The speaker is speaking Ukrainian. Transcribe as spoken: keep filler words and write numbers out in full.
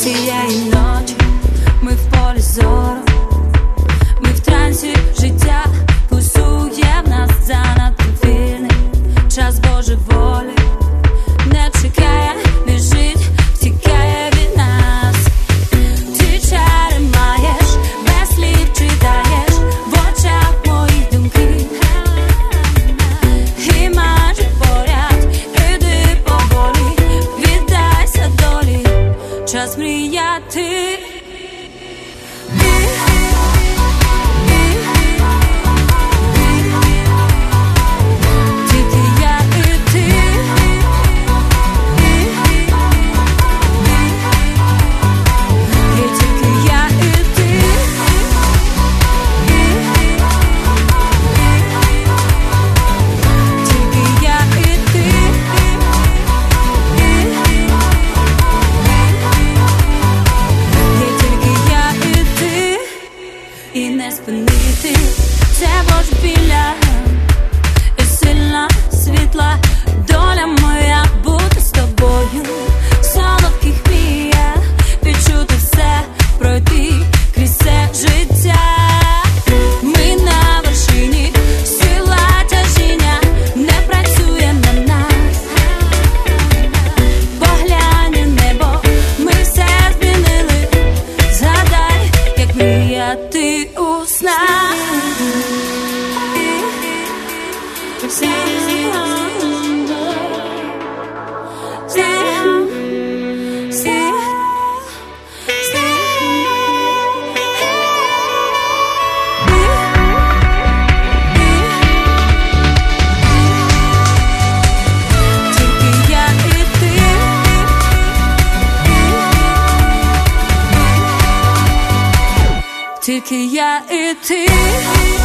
Цієї ночі ми в полі зору, ми в трансі, життя пульсує в нас занадто вільний час божеволі, не чекає, біжить, втікає від нас. Ти чари маєш, без слів читаєш в очах моїх думки, і майже поряд, іди поволі, віддайся долі, час мріяти. І не спинити це божевілля, і сильна, світла доля моя бути з тобою, в солодких мріях відчути все, пройти крізь це життя. Ми на вершині, сила тяжіння не працює на нас. Поглянь у небо, ми все змінили, згадай, як мріяти у снах. Тільки я і ти.